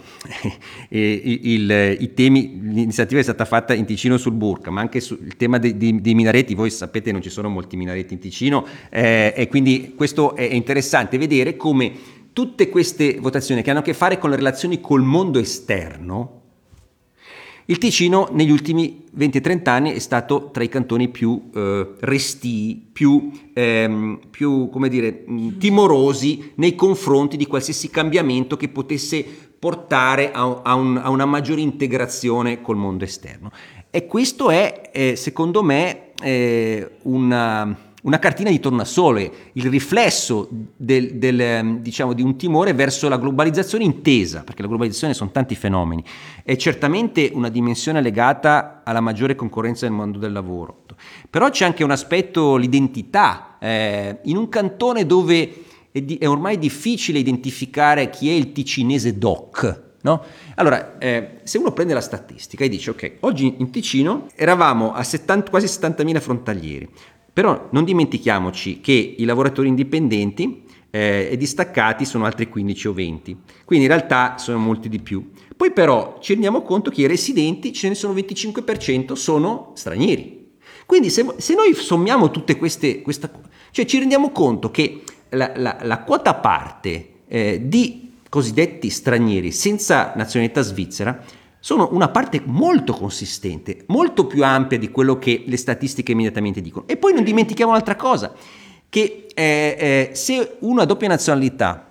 i temi, l'iniziativa è stata fatta in Ticino sul burka, ma anche sul tema dei minareti. Voi sapete non ci sono molti minareti in Ticino, e quindi questo è interessante vedere come tutte queste votazioni che hanno a che fare con le relazioni col mondo esterno, il Ticino negli ultimi 20-30 anni è stato tra i cantoni più restii, più come dire, timorosi nei confronti di qualsiasi cambiamento che potesse portare a una maggiore integrazione col mondo esterno. E questo è secondo me una cartina di tornasole, il riflesso diciamo di un timore verso la globalizzazione intesa, perché la globalizzazione sono tanti fenomeni, è certamente una dimensione legata alla maggiore concorrenza nel mondo del lavoro, però c'è anche un aspetto, l'identità, in un cantone dove è ormai difficile identificare chi è il ticinese doc, no? Allora, se uno prende la statistica e dice ok, oggi in Ticino eravamo a quasi 70.000 frontalieri, però non dimentichiamoci che i lavoratori indipendenti e distaccati sono altri 15 o 20, quindi in realtà sono molti di più. Poi però ci rendiamo conto che i residenti, ce ne sono 25% sono stranieri. Quindi se noi sommiamo tutte cioè ci rendiamo conto che la quota parte di cosiddetti stranieri senza nazionalità svizzera sono una parte molto consistente, molto più ampia di quello che le statistiche immediatamente dicono. E poi non dimentichiamo un'altra cosa, che se uno ha doppia nazionalità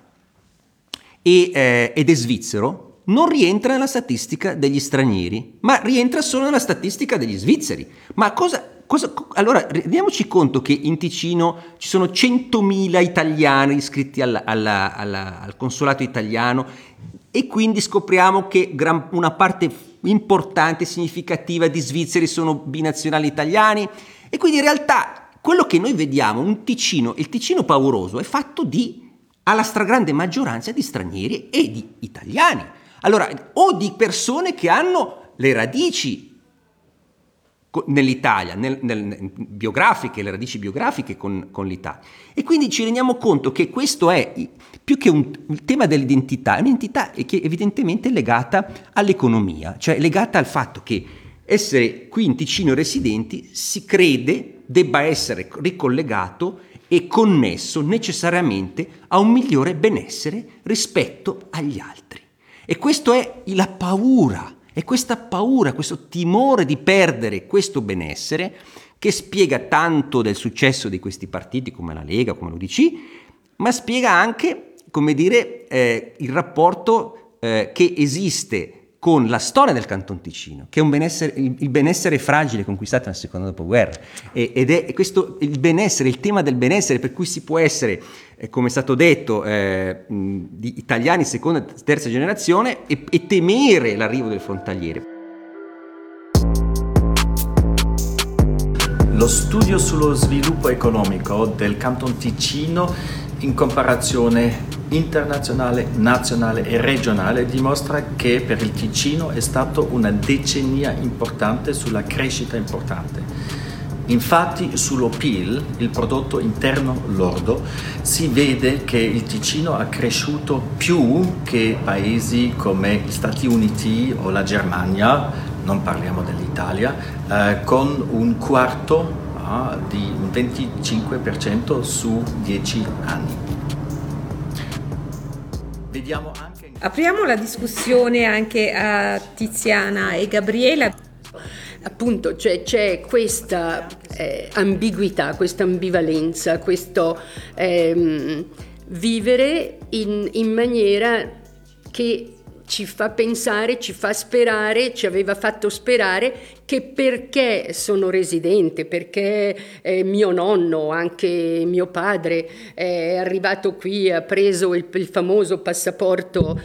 ed è svizzero, non rientra nella statistica degli stranieri, ma rientra solo nella statistica degli svizzeri. Ma allora rendiamoci conto che in Ticino ci sono 100.000 italiani iscritti al consolato italiano, e quindi scopriamo che una parte importante e significativa di svizzeri sono binazionali italiani, e quindi in realtà quello che noi vediamo, il Ticino pauroso, è fatto alla stragrande maggioranza di stranieri e di italiani, allora, o di persone che hanno le radici nell'Italia, biografiche, le radici biografiche con l'Italia, e quindi ci rendiamo conto che questo è più che il tema dell'identità, è un'identità che evidentemente è legata all'economia, cioè legata al fatto che essere qui in Ticino residenti si crede debba essere ricollegato è connesso necessariamente a un migliore benessere rispetto agli altri. E questo è la paura, è questa paura, questo timore di perdere questo benessere che spiega tanto del successo di questi partiti come la Lega, come l'UDC, ma spiega anche, come dire, il rapporto che esiste con la storia del Canton Ticino, che è un benessere, il benessere fragile conquistato nel secondo dopoguerra, ed è questo il benessere, il tema del benessere, per cui si può essere, come è stato detto, di italiani seconda e terza generazione e temere l'arrivo del frontaliere. Lo studio sullo sviluppo economico del Canton Ticino in comparazione internazionale, nazionale e regionale dimostra che per il Ticino è stata una decennia importante sulla crescita importante. Infatti sullo PIL, il prodotto interno lordo, si vede che il Ticino ha cresciuto più che paesi come gli Stati Uniti o la Germania, non parliamo dell'Italia, con un quarto di un 25% su 10 anni. Vediamo anche... Apriamo la discussione anche a Tiziana e Gabriela. Appunto, cioè, c'è questa ambiguità, questa ambivalenza, questo vivere in maniera che ci fa pensare, ci fa sperare, ci aveva fatto sperare che perché sono residente, perché mio nonno, anche mio padre, è arrivato qui, ha preso il famoso passaporto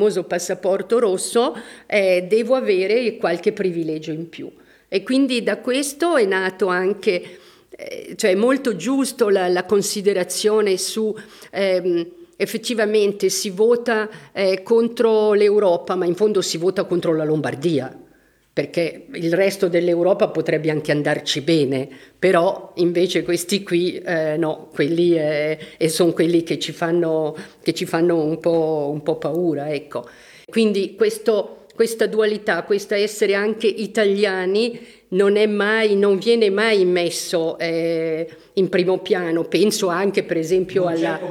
rosso, devo avere qualche privilegio in più. E quindi da questo è nato anche, cioè molto giusto la considerazione su... effettivamente si vota contro l'Europa, ma in fondo si vota contro la Lombardia, perché il resto dell'Europa potrebbe anche andarci bene, però invece questi qui no, quelli e sono quelli che ci fanno un po' paura, ecco. Quindi questa dualità, questa essere anche italiani non viene mai messo in primo piano. Penso anche per esempio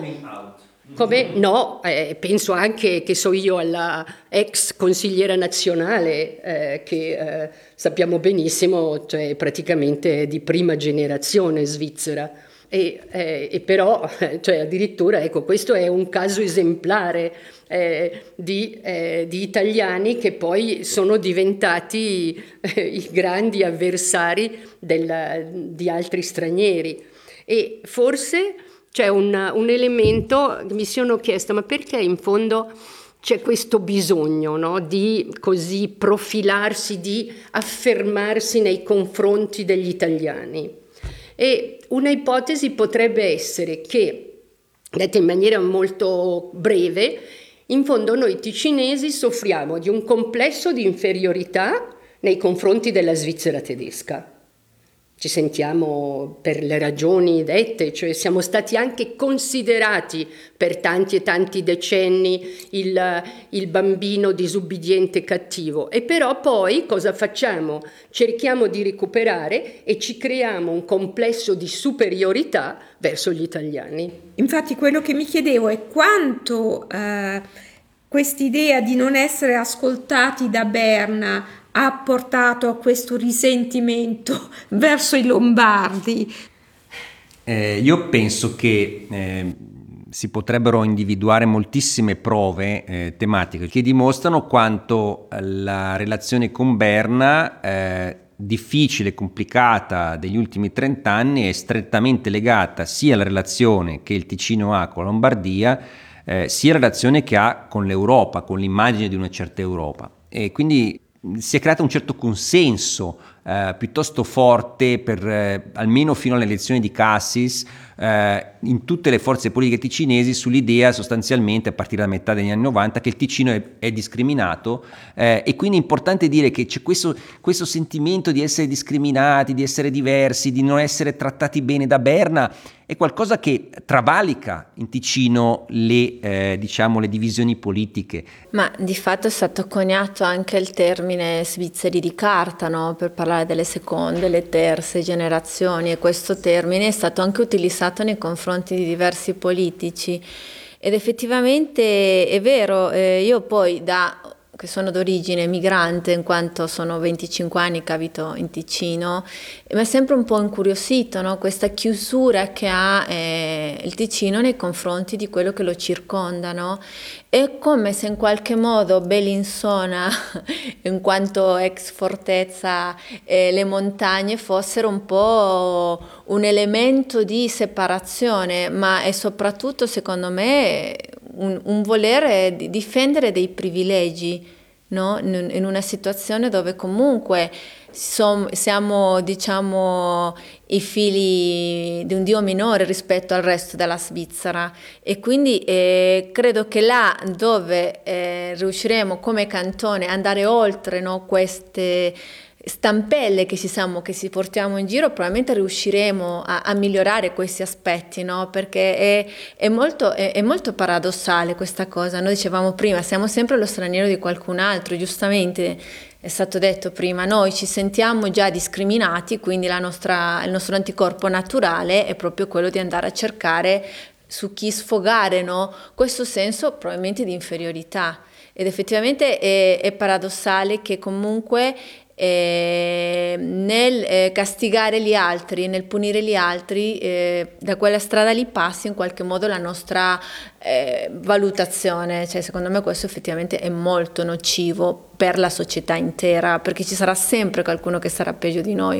come? No, penso anche, che so io, alla ex consigliera nazionale che sappiamo benissimo, cioè praticamente di prima generazione svizzera e però cioè addirittura ecco, questo è un caso esemplare di italiani che poi sono diventati i grandi avversari di altri stranieri. E forse c'è un elemento che mi sono chiesta, ma perché in fondo c'è questo bisogno, no, di così profilarsi, di affermarsi nei confronti degli italiani? E una ipotesi potrebbe essere che, detta in maniera molto breve, in fondo noi ticinesi soffriamo di un complesso di inferiorità nei confronti della Svizzera tedesca. Ci sentiamo per le ragioni dette, cioè siamo stati anche considerati per tanti e tanti decenni il bambino disubbidiente e cattivo, e però poi cosa facciamo? Cerchiamo di recuperare e ci creiamo un complesso di superiorità verso gli italiani. Infatti quello che mi chiedevo è quanto quest'idea di non essere ascoltati da Berna ha portato a questo risentimento verso i lombardi. Io penso che si potrebbero individuare moltissime prove tematiche che dimostrano quanto la relazione con Berna, difficile e complicata degli ultimi 30 anni, è strettamente legata sia alla relazione che il Ticino ha con la Lombardia, sia alla relazione che ha con l'Europa, con l'immagine di una certa Europa. E quindi si è creato un certo consenso piuttosto forte almeno fino alle elezioni di Cassis in tutte le forze politiche ticinesi sull'idea sostanzialmente a partire da metà degli anni 90 che il Ticino è discriminato e quindi è importante dire che c'è questo sentimento di essere discriminati, di essere diversi, di non essere trattati bene da Berna, è qualcosa che travalica in Ticino le divisioni politiche. Ma di fatto è stato coniato anche il termine svizzeri di carta, no? Per parlare parlare delle seconde, le terze generazioni, e questo termine è stato anche utilizzato nei confronti di diversi politici. Ed effettivamente è vero, io poi che sono d'origine migrante, in quanto sono 25 anni che abito in Ticino, mi è sempre un po' incuriosito, no? Questa chiusura che ha il Ticino nei confronti di quello che lo circonda, no? È come se in qualche modo Bellinzona, in quanto ex fortezza, le montagne fossero un po' un elemento di separazione, ma è soprattutto, secondo me, un volere difendere dei privilegi, no? In una situazione dove comunque siamo, diciamo, i figli di un dio minore rispetto al resto della Svizzera, e quindi credo che là dove riusciremo come cantone ad andare oltre, no, queste stampelle che si portiamo in giro, probabilmente riusciremo a migliorare questi aspetti, no? Perché è molto paradossale questa cosa. Noi dicevamo prima, siamo sempre lo straniero di qualcun altro, giustamente è stato detto prima, noi ci sentiamo già discriminati, quindi il nostro anticorpo naturale è proprio quello di andare a cercare su chi sfogare, no? Questo senso probabilmente di inferiorità. Ed effettivamente è paradossale che comunque nel castigare gli altri, nel punire gli altri, da quella strada lì passi in qualche modo la nostra valutazione. Cioè, secondo me questo effettivamente è molto nocivo per la società intera, perché ci sarà sempre qualcuno che sarà peggio di noi.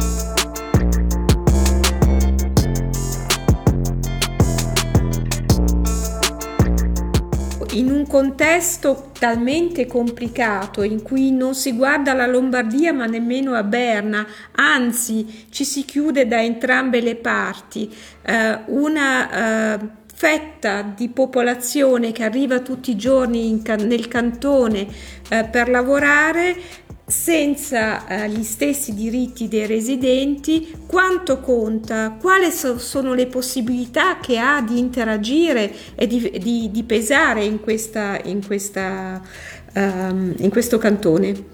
In un contesto talmente complicato in cui non si guarda alla Lombardia ma nemmeno a Berna, anzi ci si chiude da entrambe le parti, una fetta di popolazione che arriva tutti i giorni nel cantone per lavorare senza gli stessi diritti dei residenti, quanto conta, quali sono le possibilità che ha di interagire e di pesare in questo cantone?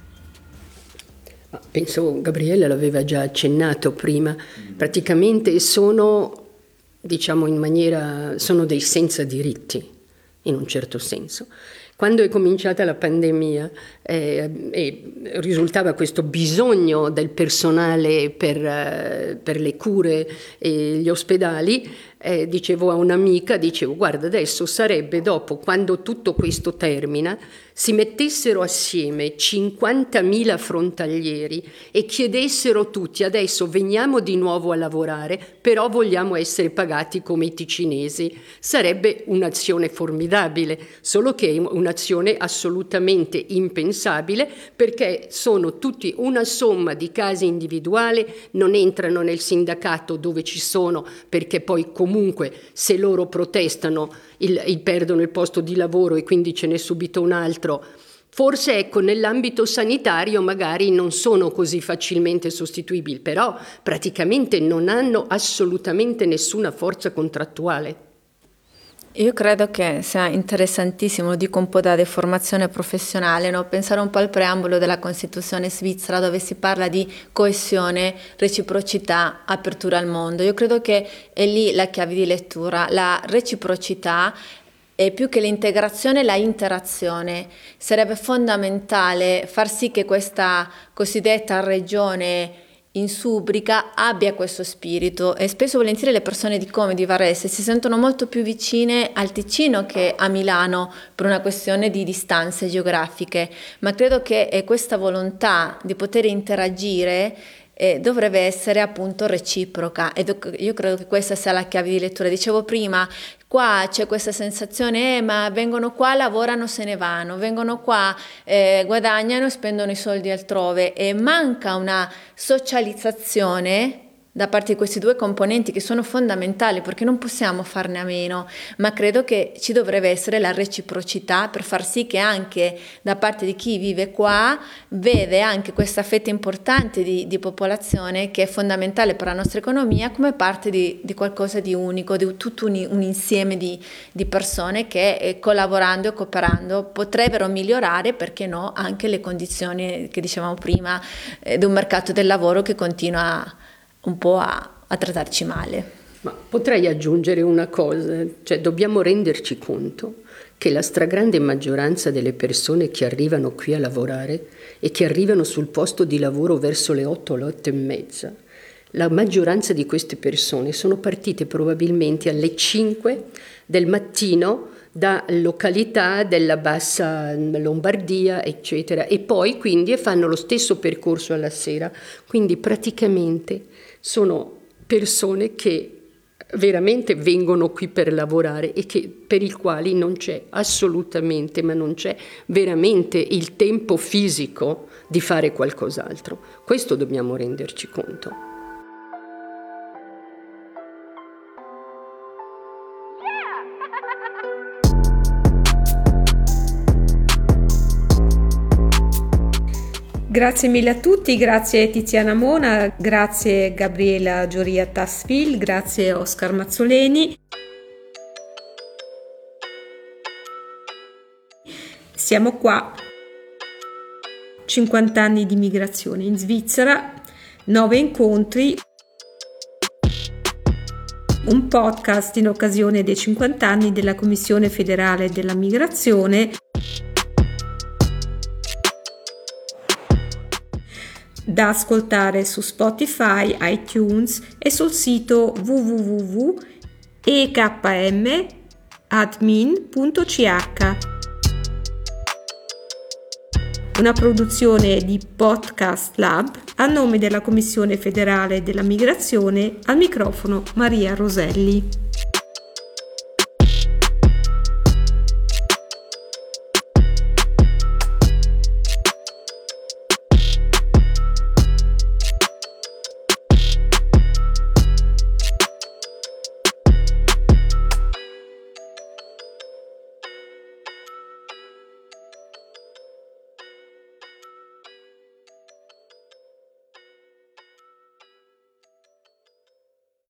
Penso Gabriele l'aveva già accennato prima, praticamente sono, diciamo sono dei senza diritti, in un certo senso. Quando è cominciata la pandemia e risultava questo bisogno del personale per le cure e gli ospedali, dicevo a un'amica, guarda, adesso sarebbe dopo, quando tutto questo termina, si mettessero assieme 50.000 frontalieri e chiedessero tutti, adesso veniamo di nuovo a lavorare, però vogliamo essere pagati come i ticinesi. Sarebbe un'azione formidabile, solo che è un'azione assolutamente impensabile, perché sono tutti una somma di casi individuali, non entrano nel sindacato dove ci sono, perché poi comunque se loro protestano perdono il posto di lavoro e quindi ce n'è subito un altro. Forse ecco, nell'ambito sanitario magari non sono così facilmente sostituibili, però praticamente non hanno assolutamente nessuna forza contrattuale. Io credo che sia interessantissimo, lo dico un po' da deformazione professionale, no? Pensare un po' al preambolo della Costituzione svizzera, dove si parla di coesione, reciprocità, apertura al mondo. Io credo che è lì la chiave di lettura, la reciprocità è più che l'integrazione, la interazione. Sarebbe fondamentale far sì che questa cosiddetta regione in Subrica abbia questo spirito, e spesso volentieri le persone di Como e di Varese si sentono molto più vicine al Ticino che a Milano per una questione di distanze geografiche, ma credo che questa volontà di poter interagire dovrebbe essere appunto reciproca, ed io credo che questa sia la chiave di lettura. Dicevo prima, qua c'è questa sensazione, ma vengono qua, lavorano, se ne vanno, vengono qua, guadagnano e spendono i soldi altrove, e manca una socializzazione da parte di questi due componenti che sono fondamentali, perché non possiamo farne a meno, ma credo che ci dovrebbe essere la reciprocità per far sì che anche da parte di chi vive qua vede anche questa fetta importante di popolazione che è fondamentale per la nostra economia come parte di qualcosa di unico, di tutto un insieme di persone che collaborando e cooperando potrebbero migliorare, perché no, anche le condizioni che dicevamo prima di un mercato del lavoro che continua un po' a trattarci male. Ma potrei aggiungere una cosa, cioè dobbiamo renderci conto che la stragrande maggioranza delle persone che arrivano qui a lavorare e che arrivano sul posto di lavoro verso le 8 o le 8 e mezza, la maggioranza di queste persone sono partite probabilmente alle 5 del mattino da località della bassa Lombardia, eccetera, e poi quindi fanno lo stesso percorso alla sera, quindi praticamente sono persone che veramente vengono qui per lavorare e per i quali non c'è assolutamente, ma non c'è veramente il tempo fisico di fare qualcos'altro. Questo dobbiamo renderci conto. Grazie mille a tutti, grazie Tiziana Mona, grazie Gabriela Gioria Tassville, grazie Oscar Mazzoleni. Siamo qua, 50 anni di migrazione in Svizzera, 9 incontri, un podcast in occasione dei 50 anni della Commissione federale della migrazione, da ascoltare su Spotify, iTunes e sul sito www.ekmadmin.ch. Una produzione di Podcast Lab a nome della Commissione federale della migrazione, al microfono Maria Roselli.